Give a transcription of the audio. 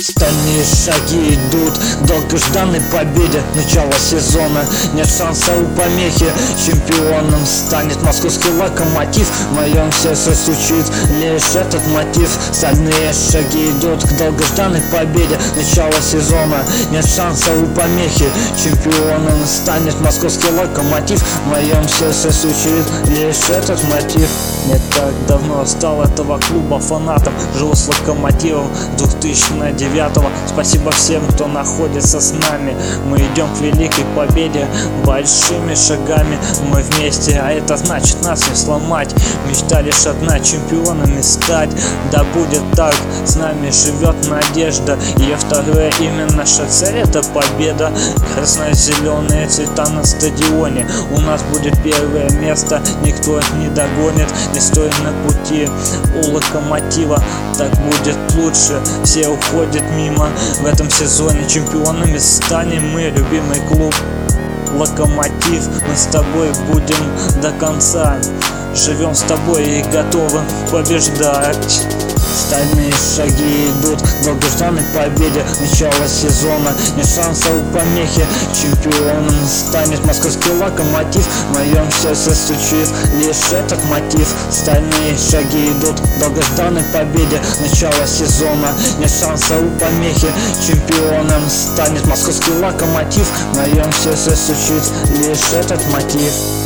Стальные шаги идут к долгожданной победе. Начало сезона, нет шанса у помехи. Чемпионом станет московский Локомотив. В моем сердце стучит лишь этот мотив. Стальные шаги идут к долгожданной победе. Начало сезона, нет шанса у помехи. Чемпионом станет московский Локомотив. В моем сердце стучит лишь этот мотив. Не так давно стал этого клуба фанатом. Жил с Локомотивом 2009-го. Спасибо всем, кто находится с нами. Мы идем к великой победе большими шагами. Мы вместе, а это значит нас не сломать. Мечта лишь одна — чемпионами стать. Да будет так, с нами живет надежда. Ее второе имя, наша цель — это победа. Красно-зеленые цвета на стадионе. У нас будет первое место, никто не догонит. Не стой на пути у Локомотива, так будет лучше. Все уходят мимо. В этом сезоне чемпионами станем мы, любимый клуб Локомотив. Мы с тобой будем до конца. Живем с тобой и готовы побеждать. Стальные шаги идут к долгожданной победе. Начало сезона, нет шанса у помехи. Чемпионом станет московский Локомотив. В моем сердце стучит лишь этот мотив. Стальные шаги идут к долгожданной победе. Начало сезона, нет шанса у помехи. Чемпионом станет московский Локомотив. В моем сердце стучит лишь этот мотив.